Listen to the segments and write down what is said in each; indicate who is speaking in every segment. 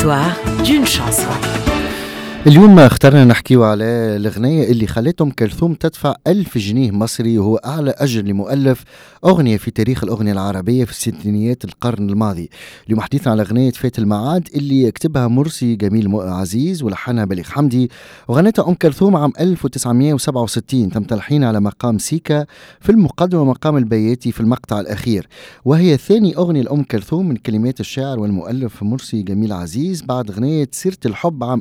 Speaker 1: L'histoire d'une chanson.
Speaker 2: اليوم اخترنا نحكيو على الأغنية اللي خلت أم كلثوم تدفع 1000 جنيه مصري، وهو أعلى أجر لمؤلف أغنية في تاريخ الأغنية العربية في ستينيات القرن الماضي. اليوم حديثنا على أغنية فات المعاد اللي كتبها مرسي جميل عزيز ولحنها بليغ حمدي، وغنتها أم كلثوم عام 1967. تم تلحينها على مقام سيكا في المقدمة ومقام البياتي في المقطع الأخير، وهي ثاني أغنية لأم كلثوم من كلمات الشاعر والمؤلف مرسي جميل عزيز بعد أغنية سيرة الحب عام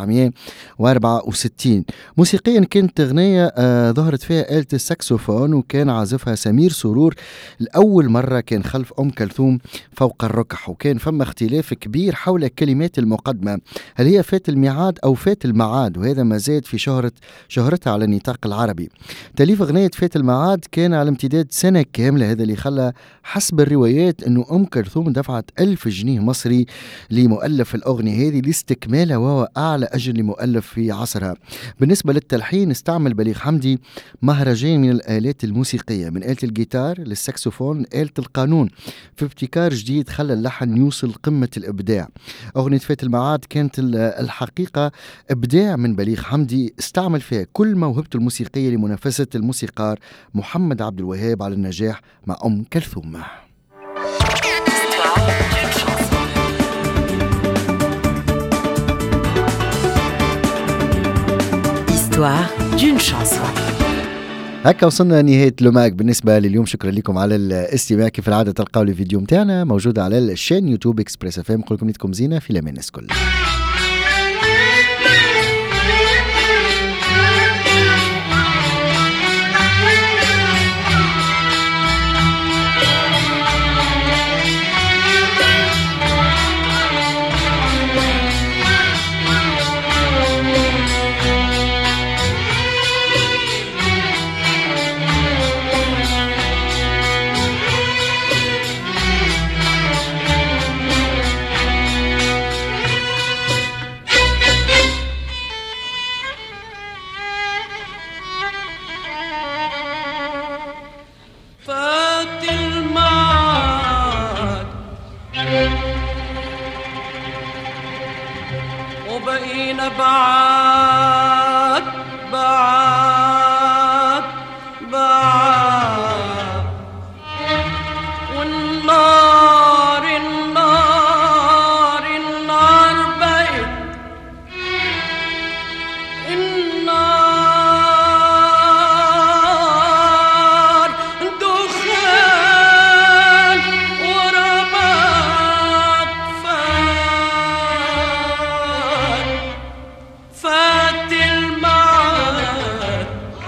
Speaker 2: 1964. موسيقيا كانت أغنية ظهرت فيها آلة الساكسوفون، وكان عازفها سمير سرور. لأول مرة كان خلف أم كلثوم فوق الركح، وكان فما اختلاف كبير حول كلمات المقدمة، هل هي فات الميعاد أو فات المعاد، وهذا ما زاد في شهرتها على النطاق العربي. تأليف أغنية فات المعاد كان على امتداد سنة كاملة، هذا اللي خلى حسب الروايات أنه أم كلثوم دفعت 1000 جنيه مصري لمؤلف الأغنية هذه لاستكمالها، وهو أعلى أجر لمؤلف في عصرها. بالنسبة للتلحين استعمل بليغ حمدي مهرجان من الآلات الموسيقية، من آلة الجيتار للساكسوفون آلة القانون، في ابتكار جديد خلى اللحن يوصل قمة الإبداع. أغنية فات المعاد كانت الحقيقة إبداع من بليغ حمدي، استعمل فيها كل موهبته الموسيقية لمنافسة الموسيقار محمد عبد الوهاب على النجاح مع أم كلثوم.
Speaker 1: d'une chanson.
Speaker 2: هكا وصلنا لنهاية لوماك بالنسبة لليوم. شكرا لكم على الاستماع. كيف العادة تلقاو الفيديو متاعنا موجود على الشان يوتيوب اكسبريس اف ام. نقول لكم نيتكم زينة في الامان الكل.
Speaker 3: وبقينا بعاد بعاد بعاد، والنار النار النار بقت النار دخان ورماد فات المعاد.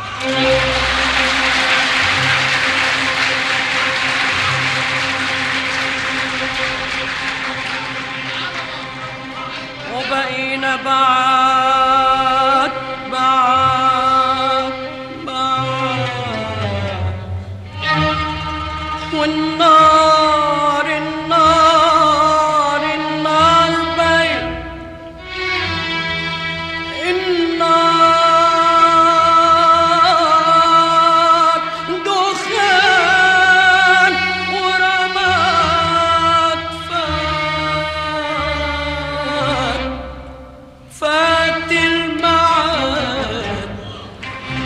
Speaker 3: وبقينا بعاد بعاد بعاد، والنار النار النار بقت النار دخان ورماد فات المعاد.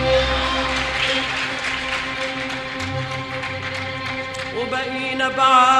Speaker 3: وبقينا بعاد